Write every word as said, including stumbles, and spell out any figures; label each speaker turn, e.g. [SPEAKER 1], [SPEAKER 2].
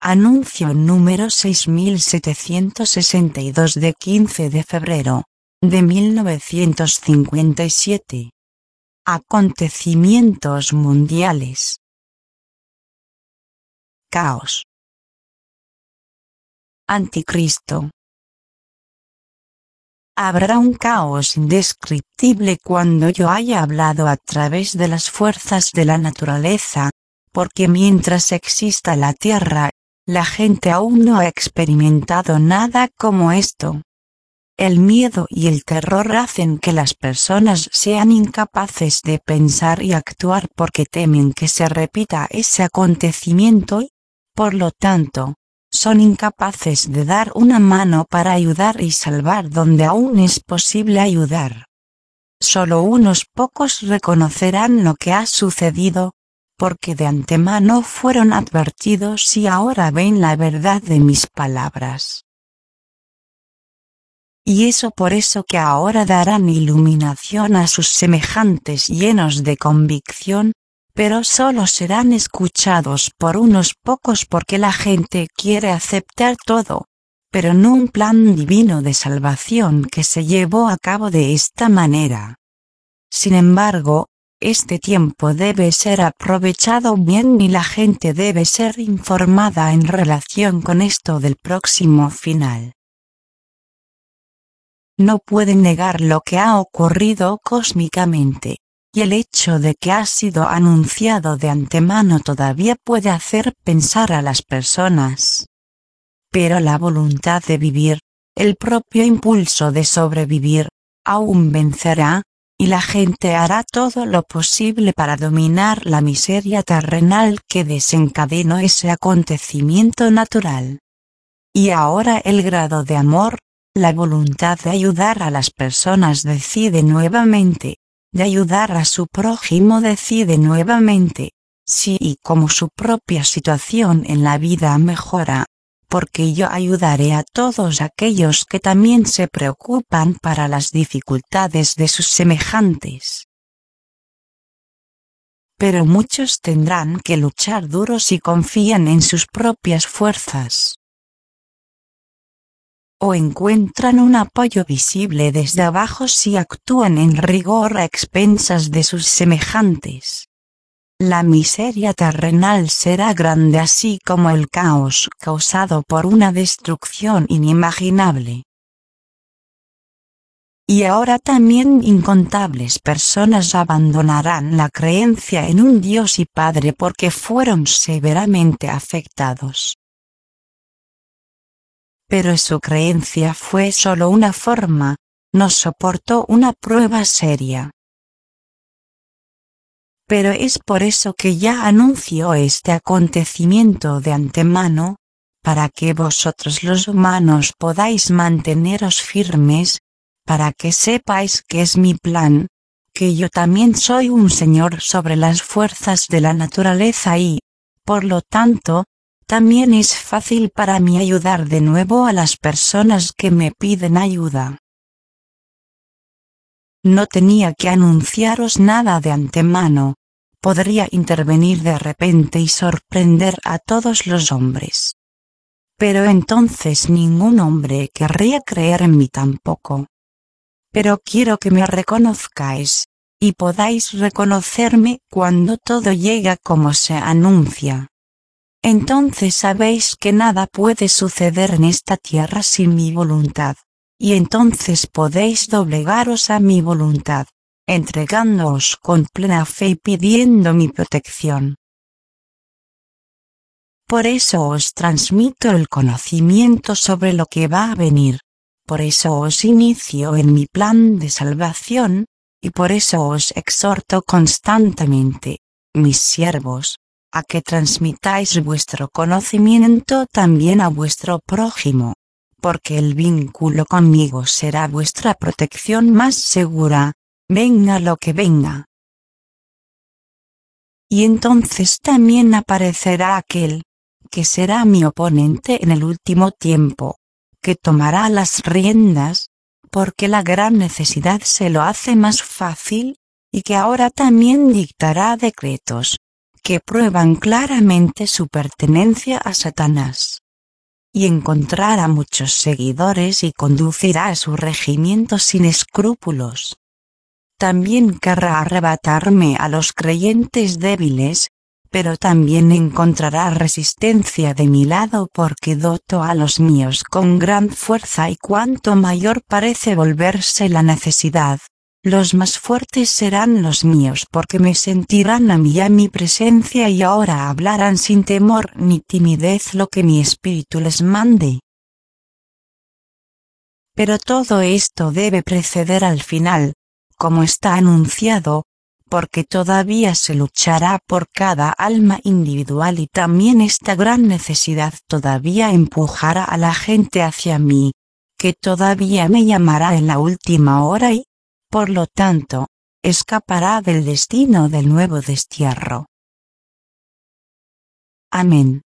[SPEAKER 1] Anuncio número seis mil setecientos sesenta y dos de quince de febrero de mil novecientos cincuenta y siete. Acontecimientos mundiales. Caos. Anticristo. Habrá un caos indescriptible cuando yo haya hablado a través de las fuerzas de la naturaleza, porque mientras exista la Tierra, la gente aún no ha experimentado nada como esto. El miedo y el terror hacen que las personas sean incapaces de pensar y actuar porque temen que se repita ese acontecimiento y, por lo tanto, son incapaces de dar una mano para ayudar y salvar donde aún es posible ayudar. Solo unos pocos reconocerán lo que ha sucedido, porque de antemano fueron advertidos y ahora ven la verdad de mis palabras. Y eso por eso que ahora darán iluminación a sus semejantes llenos de convicción, pero solo serán escuchados por unos pocos porque la gente quiere aceptar todo, pero no un plan divino de salvación que se llevó a cabo de esta manera. Sin embargo, este tiempo debe ser aprovechado bien y la gente debe ser informada en relación con esto del próximo final. No pueden negar lo que ha ocurrido cósmicamente, y el hecho de que ha sido anunciado de antemano todavía puede hacer pensar a las personas. Pero la voluntad de vivir, el propio impulso de sobrevivir, aún vencerá, y la gente hará todo lo posible para dominar la miseria terrenal que desencadenó ese acontecimiento natural. Y ahora el grado de amor, la voluntad de ayudar a las personas decide nuevamente, de ayudar a su prójimo decide nuevamente, si y como su propia situación en la vida mejora, porque yo ayudaré a todos aquellos que también se preocupan para las dificultades de sus semejantes. Pero muchos tendrán que luchar duro si confían en sus propias fuerzas. O encuentran un apoyo visible desde abajo si actúan en rigor a expensas de sus semejantes. La miseria terrenal será grande así como el caos causado por una destrucción inimaginable. Y ahora también incontables personas abandonarán la creencia en un Dios y Padre porque fueron severamente afectados. Pero su creencia fue solo una forma, no soportó una prueba seria. Pero es por eso que ya anunció este acontecimiento de antemano, para que vosotros los humanos podáis manteneros firmes, para que sepáis que es mi plan, que yo también soy un señor sobre las fuerzas de la naturaleza y, por lo tanto, también es fácil para mí ayudar de nuevo a las personas que me piden ayuda. No tenía que anunciaros nada de antemano, podría intervenir de repente y sorprender a todos los hombres. Pero entonces ningún hombre querría creer en mí tampoco. Pero quiero que me reconozcáis, y podáis reconocerme cuando todo llega como se anuncia. Entonces sabéis que nada puede suceder en esta tierra sin mi voluntad, y entonces podéis doblegaros a mi voluntad, entregándoos con plena fe y pidiendo mi protección. Por eso os transmito el conocimiento sobre lo que va a venir, por eso os inicio en mi plan de salvación, y por eso os exhorto constantemente, mis siervos, a que transmitáis vuestro conocimiento también a vuestro prójimo, porque el vínculo conmigo será vuestra protección más segura, venga lo que venga. Y entonces también aparecerá aquel, que será mi oponente en el último tiempo, que tomará las riendas, porque la gran necesidad se lo hace más fácil, y que ahora también dictará decretos, que prueban claramente su pertenencia a Satanás. Y encontrará muchos seguidores y conducirá a su regimiento sin escrúpulos. También querrá arrebatarme a los creyentes débiles, pero también encontrará resistencia de mi lado porque doto a los míos con gran fuerza y cuanto mayor parece volverse la necesidad, los más fuertes serán los míos porque me sentirán a mí a mi presencia y ahora hablarán sin temor ni timidez lo que mi espíritu les mande. Pero todo esto debe preceder al final, como está anunciado, porque todavía se luchará por cada alma individual y también esta gran necesidad todavía empujará a la gente hacia mí, que todavía me llamará en la última hora y, por lo tanto, escapará del destino del nuevo destierro. Amén.